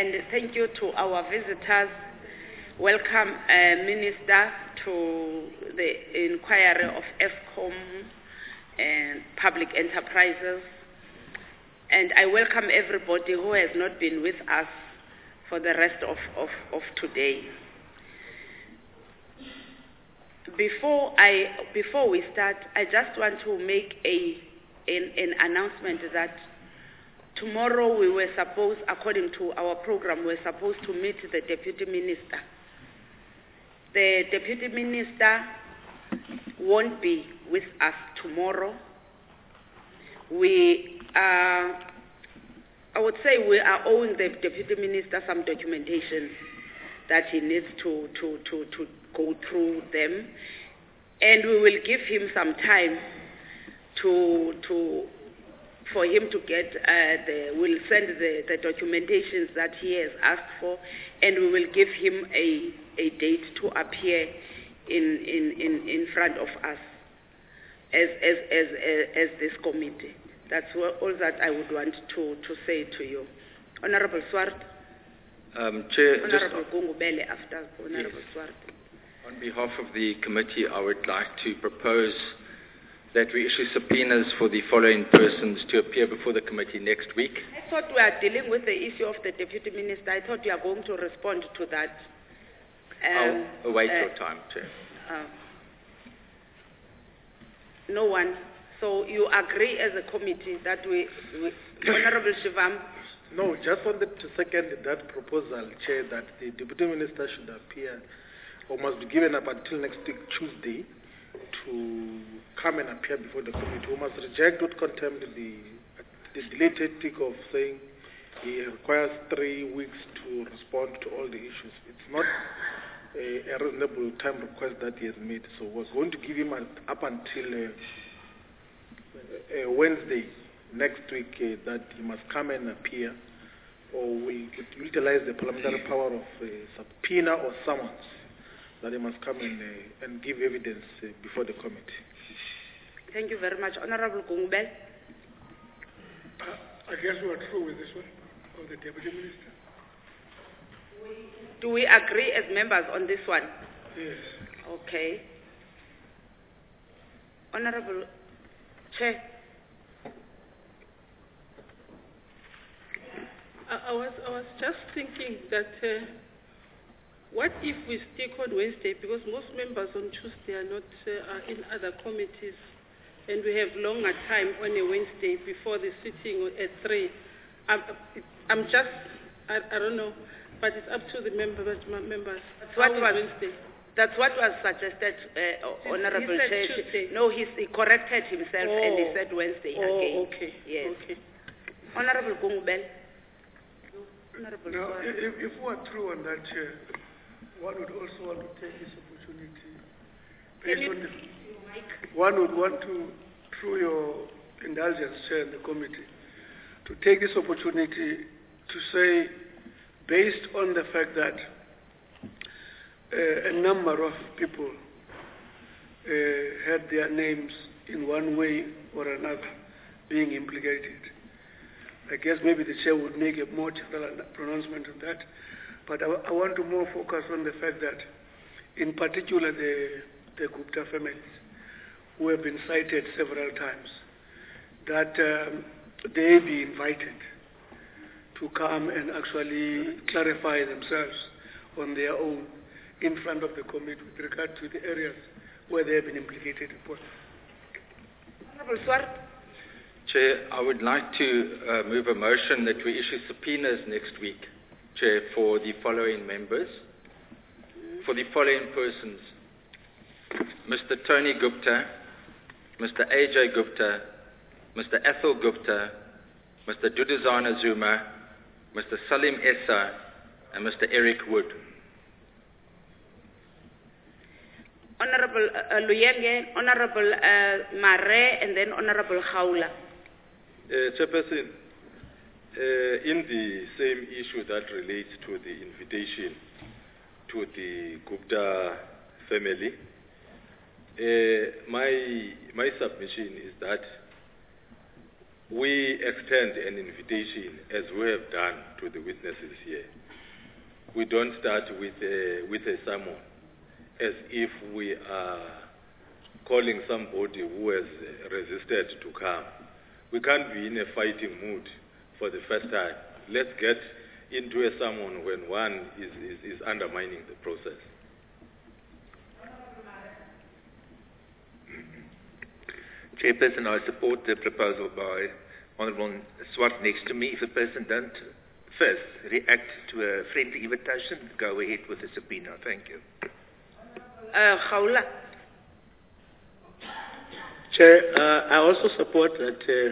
and thank you to our visitors. Welcome, Minister, to the inquiry of ESCOM and Public Enterprises. And I welcome everybody who has not been with us for the rest of today. Before we start, I just want to make an announcement that tomorrow we were supposed, according to our program, we were supposed to meet the Deputy Minister. The Deputy Minister won't be with us tomorrow. I would say we are owing the Deputy Minister some documentation that he needs to go through them, and we will give him some time for him to get we'll send the documentations that he has asked for, and we will give him a date to appear in front of us as this committee. That's all that I would want to say to you. Honorable Swart. Chair, Honorable Gungubele after Honorable Swart. On behalf of the committee, I would like to propose that we issue subpoenas for the following persons to appear before the committee next week. I thought we are dealing with the issue of the Deputy Minister. I thought you are going to respond to that. I'll await your time, Chair. No one. So you agree as a committee that we Honorable Shivam? No, just wanted to second that proposal, Chair, that the Deputy Minister should appear or must be given up until next week, Tuesday, to come and appear before the committee. We must reject with contempt the delay tactic of saying he requires 3 weeks to respond to all the issues. It's not a reasonable time request that he has made. So we're going to give him up until Wednesday next week that he must come and appear, or we utilize the parliamentary power of subpoena or summons, that he must come and give evidence before the committee. Thank you very much. Honorable Gungubele. I guess we are through with this one, of the Deputy Minister. Do we agree as members on this one? Yes. Okay. Honorable Chair. I was just thinking that what if we stick on Wednesday, because most members on Tuesday are not in other committees, and we have longer time on a Wednesday before the sitting at 3. I'm just, I don't know, but it's up to the members. Wednesday. That's what was suggested, Honorable he said Chair. Tuesday. No, he corrected himself and he said Wednesday again. Okay. Yes. Okay. Honorable Gungubele. Honorable Now, Swart. if we are through on that, Chair, one would also want to take this opportunity. One would want to, through your indulgence, Chair, in the committee, to take this opportunity to say, based on the fact that a number of people had their names in one way or another being implicated. I guess maybe the Chair would make a more general pronouncement on that. But I want to more focus on the fact that, in particular, the Gupta families, who have been cited several times, that they be invited to come and actually clarify themselves on their own in front of the committee with regard to the areas where they have been implicated in. Honorable Swart. Chair, I would like to move a motion that we issue subpoenas next week, Chair, for the following members, for the following persons: Mr. Tony Gupta, Mr. AJ Gupta, Mr. Ethel Gupta, Mr. Duduzana Zuma, Mr. Salim Essa, and Mr. Eric Wood. Honorable Luyenge, Honorable Mare, and then Honorable Haula. Chairperson, in the same issue that relates to the invitation to the Gupta family, my submission is that we extend an invitation as we have done to the witnesses here. We don't start with a summon as if we are calling somebody who has resisted to come. We can't be in a fighting mood for the first time. Let's get into a summon when one is undermining the process. Chairperson, I support the proposal by Honourable Swart next to me. If the person doesn't first react to a friendly invitation, go ahead with the subpoena. Thank you. Gaula. Chair, I also support that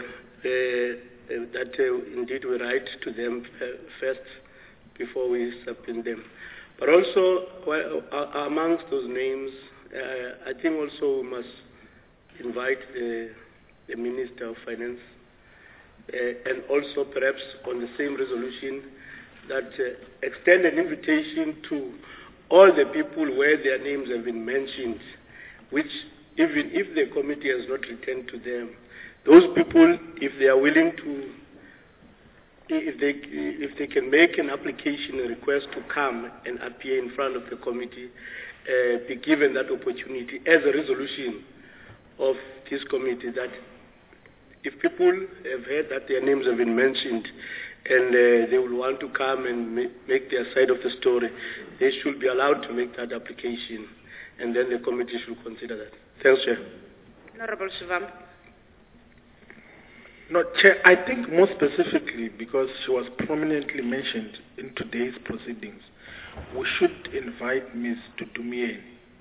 indeed we write to them first before we subpoena them. But also, amongst those names, I think also we must invite the Minister of Finance and also perhaps on the same resolution that extend an invitation to all the people where their names have been mentioned, which even if the committee has not returned to them, those people, if they are willing to, if they can make an application, a request to come and appear in front of the committee, be given that opportunity as a resolution of this committee, that if people have heard that their names have been mentioned and they will want to come and make their side of the story, they should be allowed to make that application, and then the committee should consider that. Thanks, Chair. Honourable Shivam. No, Chair, I think more specifically, because she was prominently mentioned in today's proceedings, we should invite Ms. Tutumien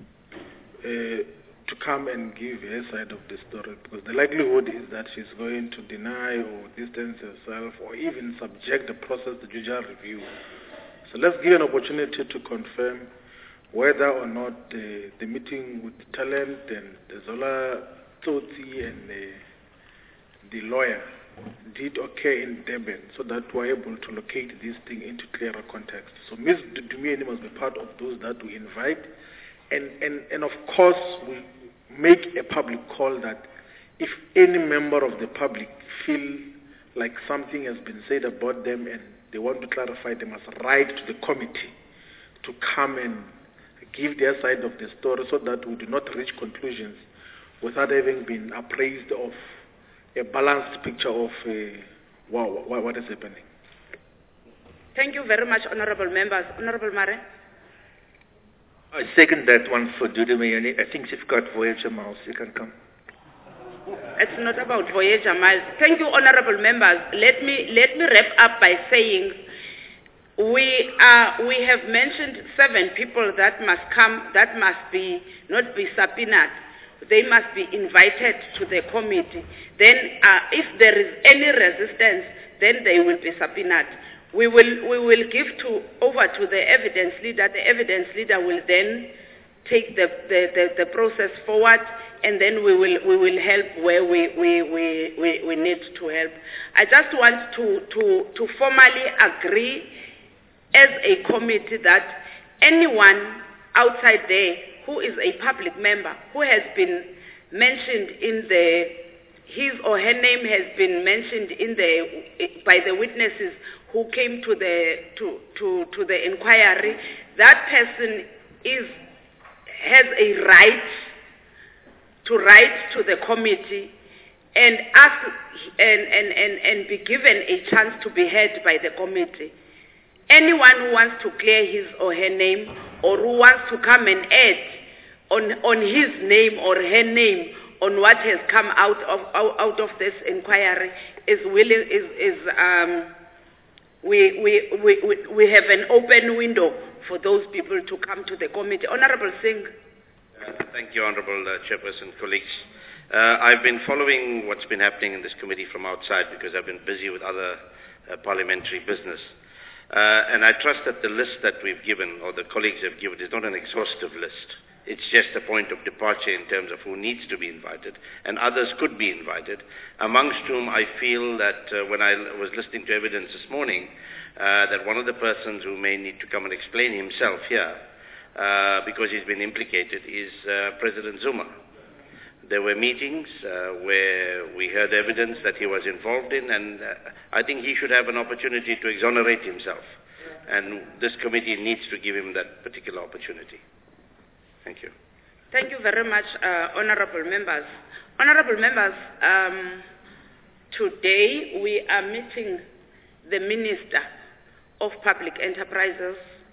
to come and give her side of the story, because the likelihood is that she's going to deny or distance herself or even subject the process to judicial review. So let's give an opportunity to confirm whether or not the meeting with Talent and the Zola Tsotsi and the lawyer did occur in Durban, so that we're able to locate this thing into clearer context. So Ms. Tutumien must be part of those that we invite. And of course, we make a public call that if any member of the public feel like something has been said about them and they want to clarify, they must write to the committee to come and give their side of the story, so that we do not reach conclusions without having been appraised of a balanced picture of what is happening. Thank you very much, honourable members. Honourable Mare. I second that one for Dudumayoni. I think you've got Voyager Miles. You can come. It's not about Voyager Miles. Thank you, honourable members. Let me wrap up by saying we have mentioned 7 people that must come, that must not be subpoenaed. They must be invited to the committee. Then, if there is any resistance, then they will be subpoenaed. We will give over to the evidence leader. The evidence leader will then take the process forward, and then we will help where we need to help. I just want to formally agree as a committee that anyone outside there who is a public member who has been mentioned in his or her name has been mentioned by the witnesses who came to the inquiry, that person has a right to write to the committee and ask and be given a chance to be heard by the committee. Anyone who wants to clear his or her name, or who wants to come and add on his name or her name on what has come out of this inquiry, is willing. We have an open window for those people to come to the committee. Honourable Singh. Thank you, Honourable Chairperson, colleagues. I've been following what's been happening in this committee from outside because I've been busy with other parliamentary business. And I trust that the list that we've given, or the colleagues have given, is not an exhaustive list. It's just a point of departure in terms of who needs to be invited, and others could be invited, amongst whom I feel that when I was listening to evidence this morning, that one of the persons who may need to come and explain himself here, because he's been implicated, is President Zuma. There were meetings where we heard evidence that he was involved in, and I think he should have an opportunity to exonerate himself. And this committee needs to give him that particular opportunity. Thank you. Thank you very much, honorable members. Honorable members, today we are meeting the Minister of Public Enterprises.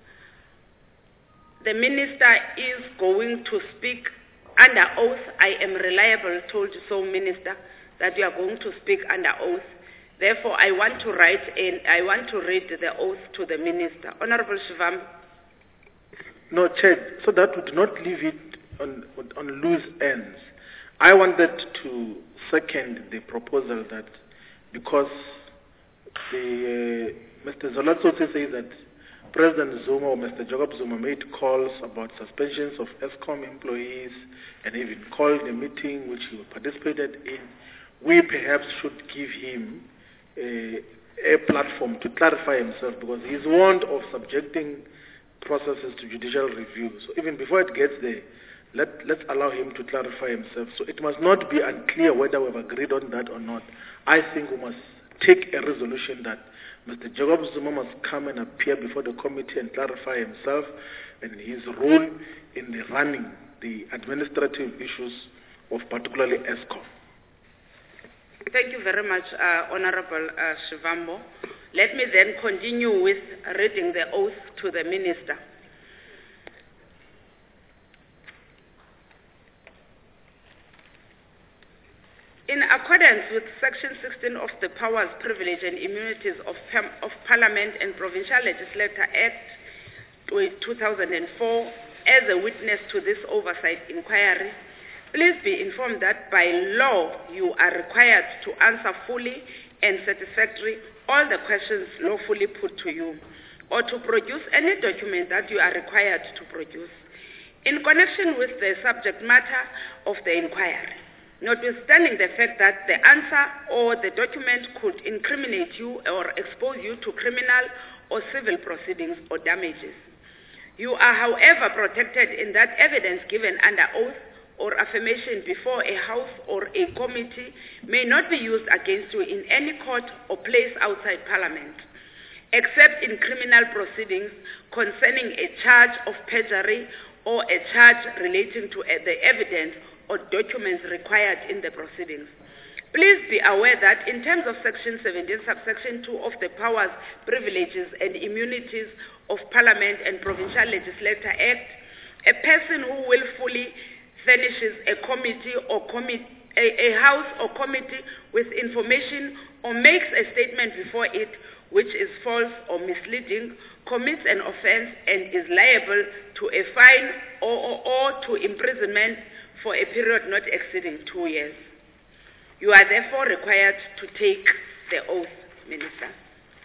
The Minister is going to speak under oath. I am reliable, told you so, Minister, that you are going to speak under oath. Therefore, I want to read the oath to the Minister. Honorable Shivam. No, Chair, so that would not leave it on loose ends. I wanted to second the proposal that because Mr. Zolatso says that President Zuma or Mr. Jacob Zuma made calls about suspensions of ESCOM employees and even called a meeting which he participated in, we perhaps should give him a platform to clarify himself, because he's warned of subjecting processes to judicial review. So even before it gets there, let's allow him to clarify himself. So it must not be unclear whether we've agreed on that or not. I think we must take a resolution that Mr. Jacob Zuma must come and appear before the committee and clarify himself and his role in the running the administrative issues of particularly ESCOM. Thank you very much, Honorable Shivambo. Let me then continue with reading the oath to the Minister. In accordance with Section 16 of the Powers, Privilege and Immunities of Parliament and Provincial Legislator Act 2004, as a witness to this oversight inquiry, please be informed that by law you are required to answer fully and satisfactorily all the questions lawfully put to you, or to produce any document that you are required to produce. In connection with the subject matter of the inquiry, notwithstanding the fact that the answer or the document could incriminate you or expose you to criminal or civil proceedings or damages, you are, however, protected in that evidence given under oath or affirmation before a house or a committee may not be used against you in any court or place outside Parliament, except in criminal proceedings concerning a charge of perjury or a charge relating to the evidence or documents required in the proceedings. Please be aware that in terms of Section 17, subsection 2 of the Powers, Privileges and Immunities of Parliament and Provincial Legislator Act, a person who willfully furnishes a committee or a house or committee with information or makes a statement before it which is false or misleading, commits an offense and is liable to a fine or to imprisonment for a period not exceeding 2 years. You are therefore required to take the oath, Minister.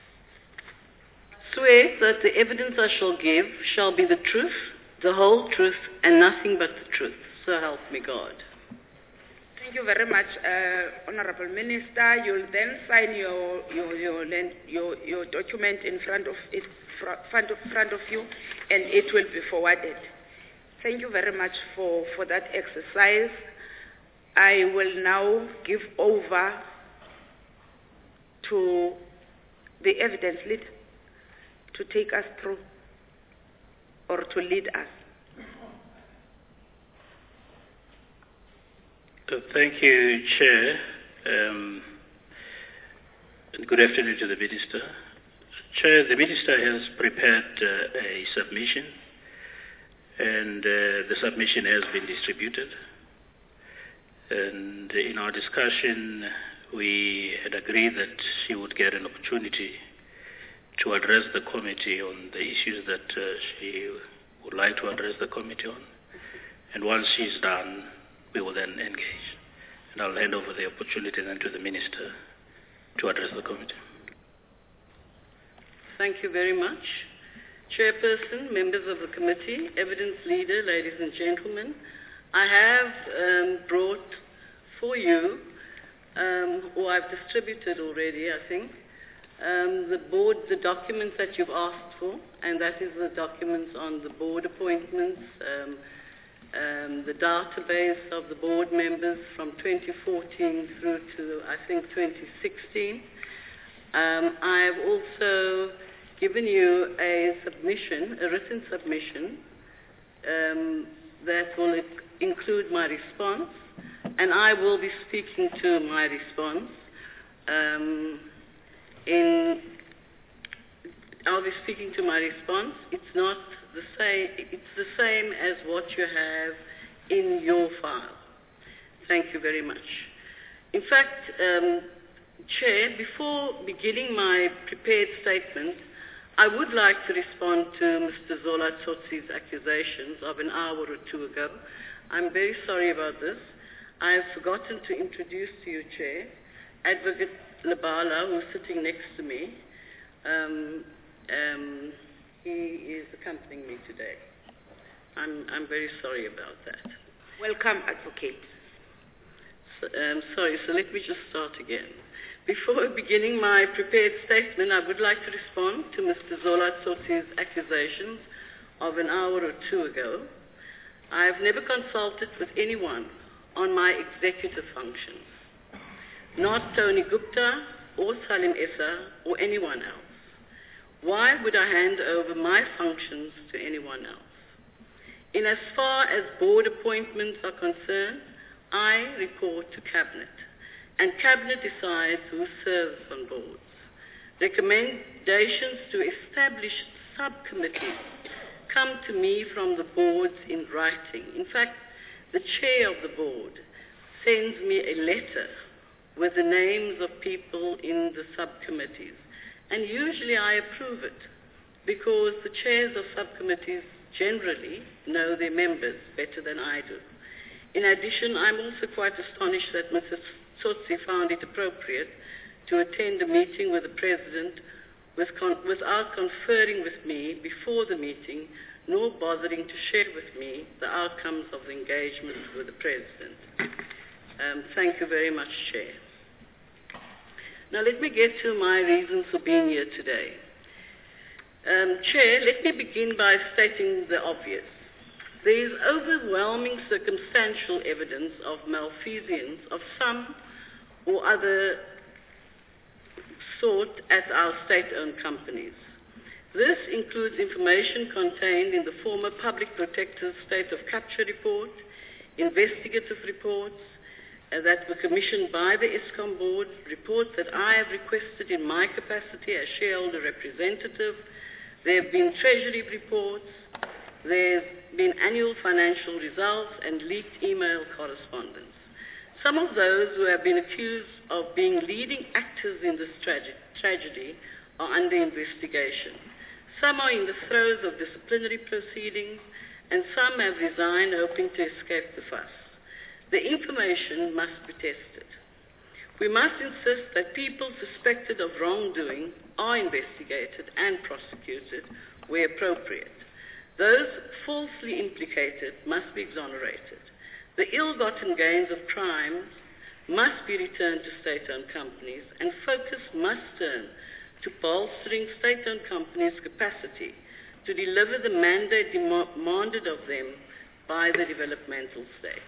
Swear that the evidence I shall give shall be the truth, the whole truth, and nothing but the truth. So help me God. Thank you very much, Honorable Minister. You'll then sign your document in front of you, and it will be forwarded. Thank you very much for that exercise. I will now give over to the evidence lead to take us through or to lead us. Thank you, Chair. Good afternoon to the Minister. Chair, the Minister has prepared a submission, and the submission has been distributed. And in our discussion, we had agreed that she would get an opportunity to address the committee on the issues that she would like to address the committee on. And once she's done, we will then engage. And I'll hand over the opportunity then to the Minister to address the committee. Thank you very much. Chairperson, members of the committee, evidence leader, ladies and gentlemen, I have brought for you, or I've distributed already, I think, the documents that you've asked for, and that is the documents on the board appointments, the database of the board members from 2014 through to, I think, 2016. I've also given you a submission, a written submission, that will include my response, and I will be speaking to my response. I'll be speaking to my response. It's not the same. It's the same as what you have in your file. Thank you very much. In fact, Chair, before beginning my prepared statement, I would like to respond to Mr. Zola Tsotsi's accusations of an hour or two ago. I'm very sorry about this. I have forgotten to introduce to you, Chair, Advocate Labala, who's sitting next to me. He is accompanying me today. I'm very sorry about that. Welcome, Advocate. Sorry, so let me just start again. Before beginning my prepared statement, I would like to respond to Mr. Zola Tsotsi's accusations of an hour or two ago. I have never consulted with anyone on my executive functions, not Tony Gupta or Salim Essa or anyone else. Why would I hand over my functions to anyone else? In as far as board appointments are concerned, I report to Cabinet, and Cabinet decides who serves on boards. Recommendations to establish subcommittees come to me from the boards in writing. In fact, the chair of the board sends me a letter with the names of people in the subcommittees, and usually I approve it because the chairs of subcommittees generally know their members better than I do. In addition, I'm also quite astonished that Mrs. Tsotsi found it appropriate to attend a meeting with the President without conferring with me before the meeting, nor bothering to share with me the outcomes of the engagement with the President. Thank you very much, Chair. Now let me get to my reasons for being here today. Chair, let me begin by stating the obvious. There is overwhelming circumstantial evidence of malfeasance of some or other sort at our state-owned companies. This includes information contained in the former Public Protector's State of Capture report, investigative reports that were commissioned by the ESCOM board, reports that I have requested in my capacity as shareholder representative. There have been treasury reports, there's been annual financial results and leaked email correspondence. Some of those who have been accused of being leading actors in this tragedy are under investigation. Some are in the throes of disciplinary proceedings, and some have resigned hoping to escape the fuss. The information must be tested. We must insist that people suspected of wrongdoing are investigated and prosecuted where appropriate. Those falsely implicated must be exonerated. The ill-gotten gains of crimes must be returned to state-owned companies, and focus must turn to bolstering state-owned companies' capacity to deliver the mandate demanded of them by the developmental state.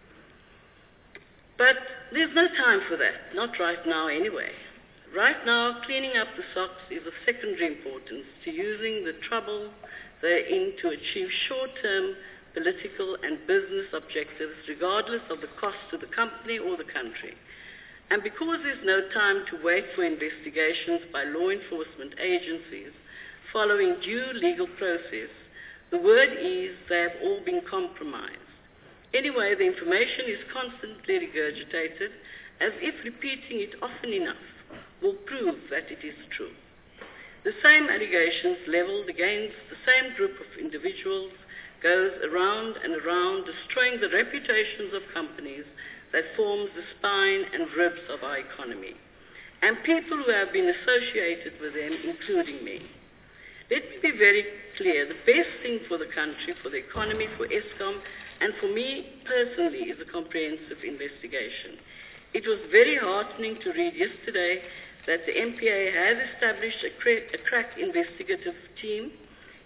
But there's no time for that, not right now anyway. Right now, cleaning up the socks is of secondary importance to using the trouble they're in to achieve short-term political and business objectives, regardless of the cost to the company or the country. And because there's no time to wait for investigations by law enforcement agencies following due legal process, the word is they have all been compromised. Anyway, the information is constantly regurgitated as if repeating it often enough will prove that it is true. The same allegations leveled against the same group of individuals goes around and around, destroying the reputations of companies that forms the spine and ribs of our economy, and people who have been associated with them, including me. Let me be very clear. The best thing for the country, for the economy, for ESCOM, and for me personally is a comprehensive investigation. It was very heartening to read yesterday that the MPA has established a crack investigative team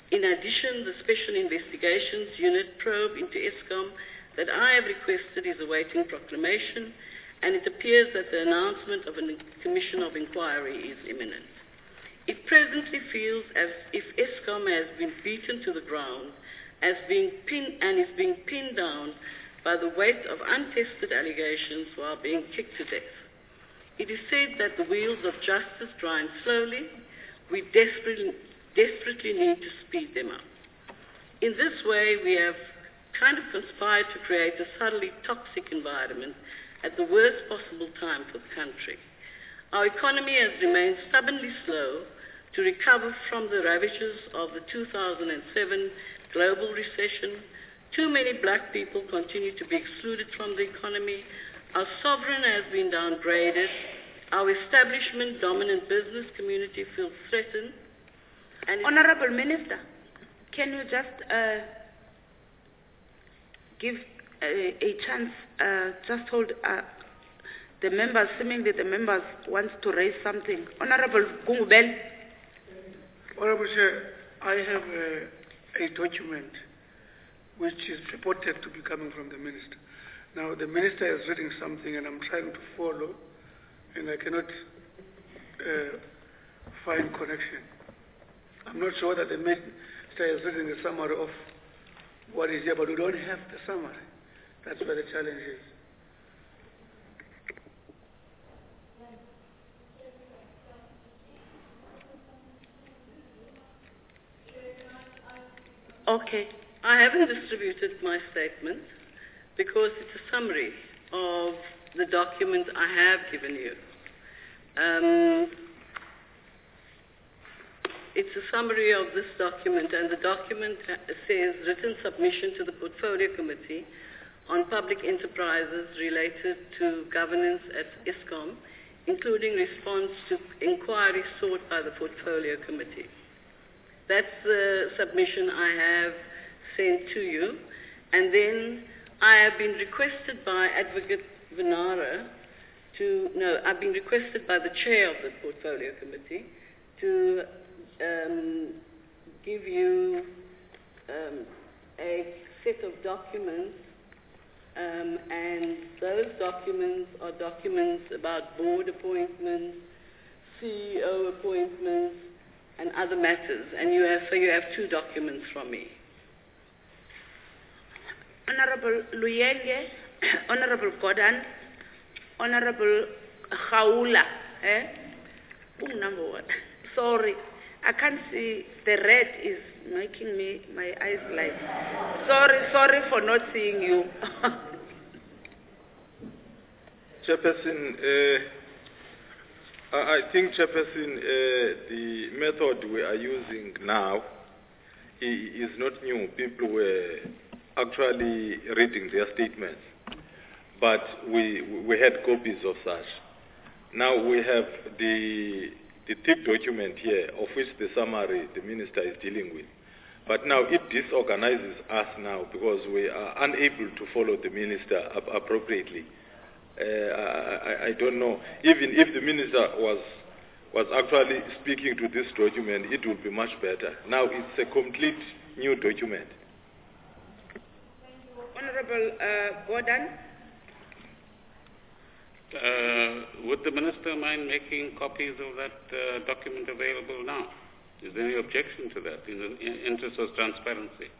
In addition, the Special Investigations Unit probe into Eskom that I have requested is awaiting proclamation, and it appears that the announcement of a commission of inquiry is imminent. It presently feels as if Eskom has been beaten to the ground is being pinned down by the weight of untested allegations while being kicked to death. It is said that the wheels of justice grind slowly. We desperately need to speed them up. In this way, we have kind of conspired to create a subtly toxic environment at the worst possible time for the country. Our economy has remained stubbornly slow to recover from the ravages of the 2007 global recession. Too many black people continue to be excluded from the economy. Our sovereign has been downgraded. Our establishment-dominant business community feels threatened. And Honorable Minister, can you just give a chance, just hold the members, seemingly the members wants to raise something. Honorable Gungubel. Honorable Chair, I have a document which is purported to be coming from the Minister. Now, the Minister is reading something and I'm trying to follow, and I cannot find connection. I'm not sure that the Minister is reading a summary of what is here, but we don't have the summary. That's where the challenge is. Okay. I haven't distributed my statement because it's a summary of the document I have given you. It's a summary of this document, and the document says written submission to the Portfolio Committee on public enterprises related to governance at Eskom, including response to inquiries sought by the Portfolio Committee. That's the submission I have sent to you. And then I have been requested by Advocate Venara I've been requested by the chair of the Portfolio Committee to give you a set of documents, and those documents are documents about board appointments, CEO appointments, and other matters. And you have two documents from me. Honorable Luyenge, Honorable Gordon, Honorable Khaula, number one. Sorry, I can't see. The red is making my eyes light. Sorry for not seeing you. Chairperson, I think, Chairperson, the method we are using now is not new. People were actually reading their statements, but we had copies of such. Now we have the thick document here, of which the summary the Minister is dealing with. But now it disorganizes us now because we are unable to follow the Minister appropriately. I don't know. Even if the Minister was actually speaking to this document, it would be much better. Now it's a complete new document. Honorable Gordon. Would the Minister mind making copies of that document available now? Is there any objection to that in the interest of transparency?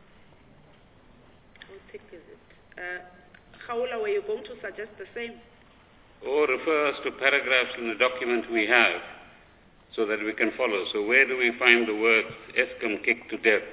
How thick is it? Khaula, were you going to suggest the same? Or refer us to paragraphs in the document we have so that we can follow. So where do we find the words Eskom kicked to death?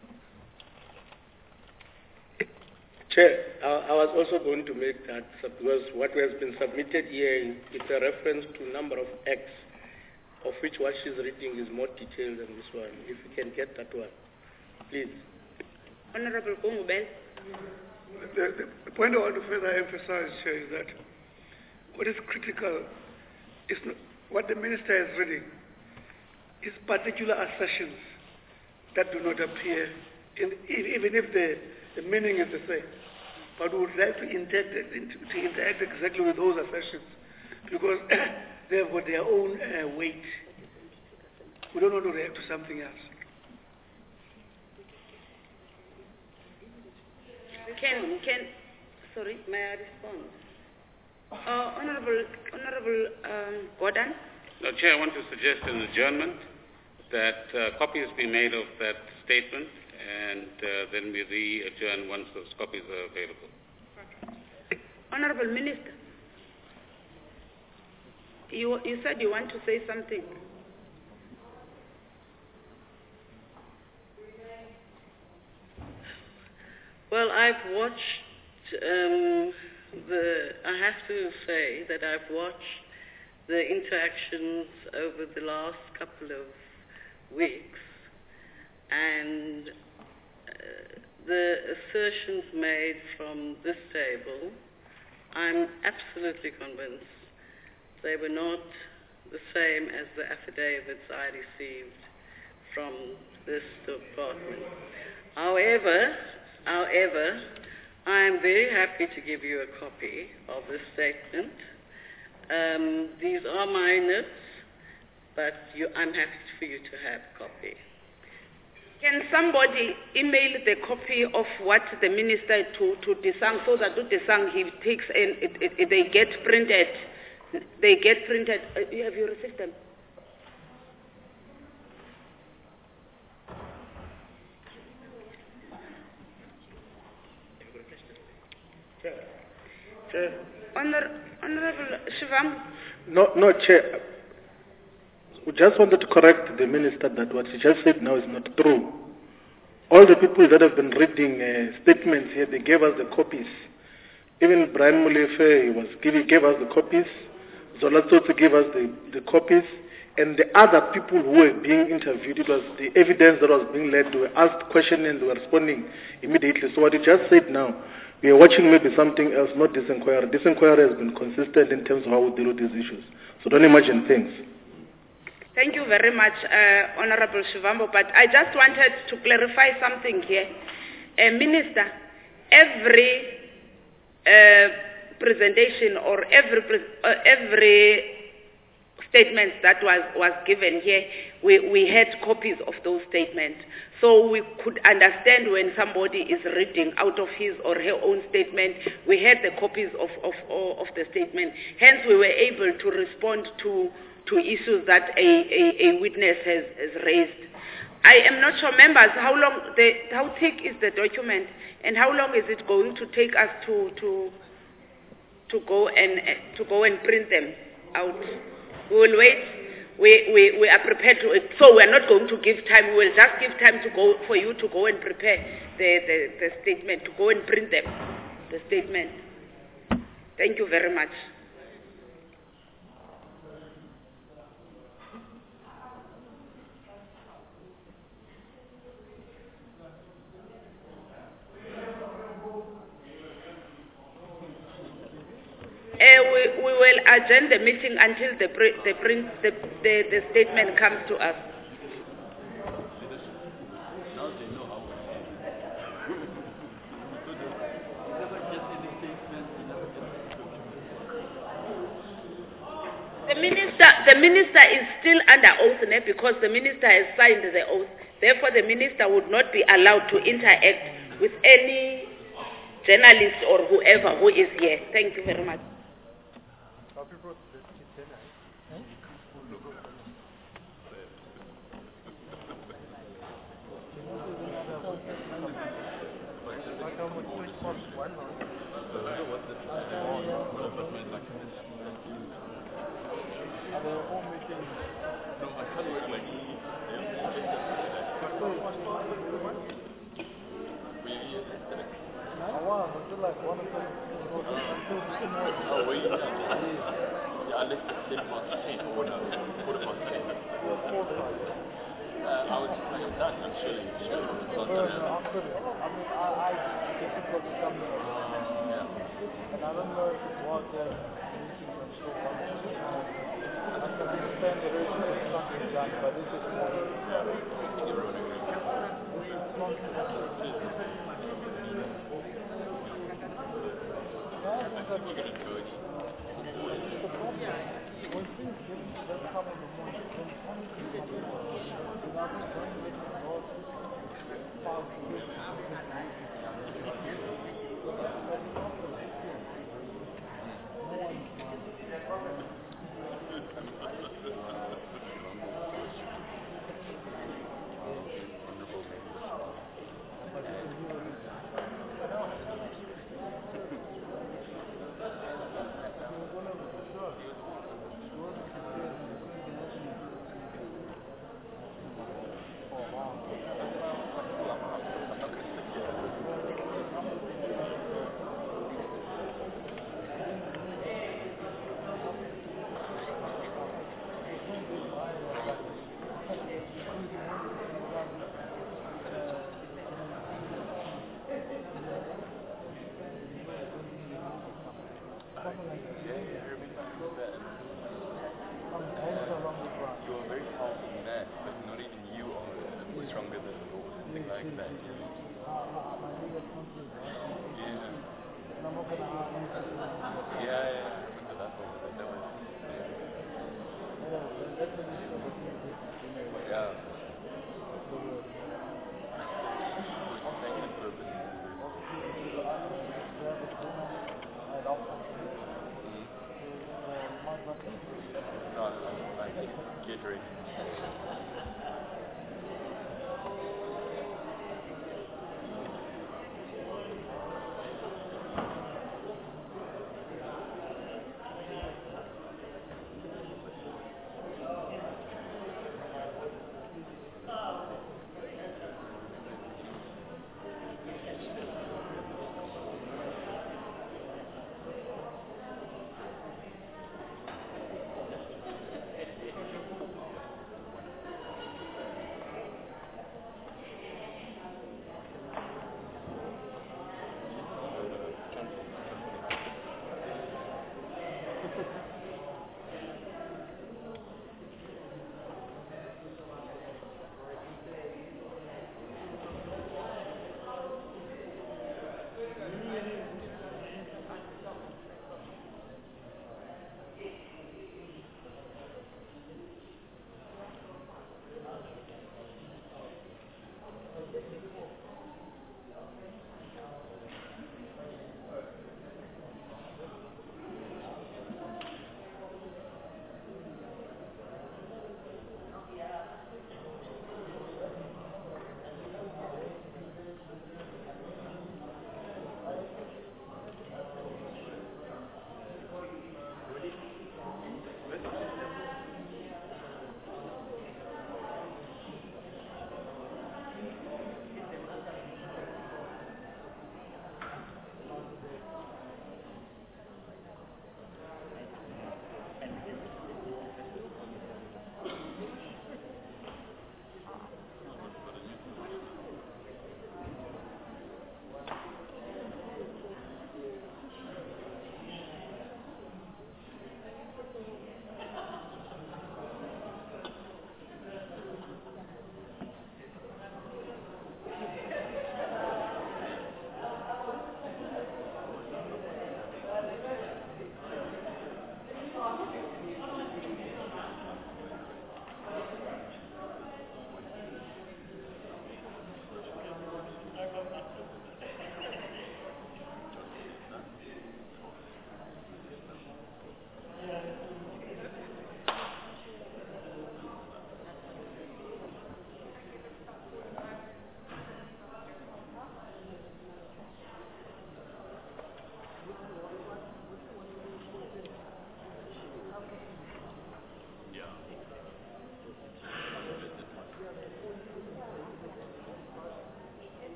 Chair, I was also going to make that, because what has been submitted here is a reference to number of acts, of which what she's reading is more detailed than this one. If you can get that one, please. Honorable Gungubel. The point I want to further emphasize, Chair, is that what is critical is not, what the Minister is reading is particular assertions that do not appear, even if the meaning is the same. But we would like to interact exactly with those assertions because they have got their own weight. We don't want to react to something else. sorry? May I respond? Honorable Gordon? No, Chair, I want to suggest an adjournment that copies be made of that statement and then we re-adjourn once those copies are available. Honorable Minister, you said you want to say something. Well, I've watched I have to say that I've watched the interactions over the last couple of weeks, and the assertions made from this table, I'm absolutely convinced they were not the same as the affidavits I received from this department. However, I am very happy to give you a copy of this statement. These are my notes, but I'm happy for you to have a copy. Can somebody email the copy of what the minister to Desang so that to Desang he takes and they get printed? They get printed. Have you received them? Honorable Shivam? No, Chair. We just wanted to correct the minister that what he just said now is not true. All the people that have been reading statements here, they gave us the copies. Even Brian Mulefe gave us the copies. Zola Tsotsi gave us the copies. And the other people who were being interviewed, it was the evidence that was being led. They were asked questions and they were responding immediately. So what you just said now, we are watching maybe something else, not this inquiry. This inquiry has been consistent in terms of how we deal with these issues. So don't imagine things. Thank you very much, Honorable Shivambo. But I just wanted to clarify something here. Minister, every presentation or every statement that was given here, we had copies of those statements. So we could understand when somebody is reading out of his or her own statement, we had the copies of the statement. Hence, we were able to respond to issues that a witness has raised. I am not sure, members, how thick is the document and how long is it going to take us to go and print them out? We will wait. We are prepared to. So we are not going to give time. We will just give time for you to go and prepare the statement, to go and print them, the statement. Thank you very much. We will adjourn the meeting until the statement comes to us. The minister is still under oath because the minister has signed the oath. Therefore, the minister would not be allowed to interact with any journalist or whoever who is here. Thank you very much. You are very powerful man, but not even you are stronger than the law, something like that. Yeah, I remember that one. That was, yeah. No, like get ready.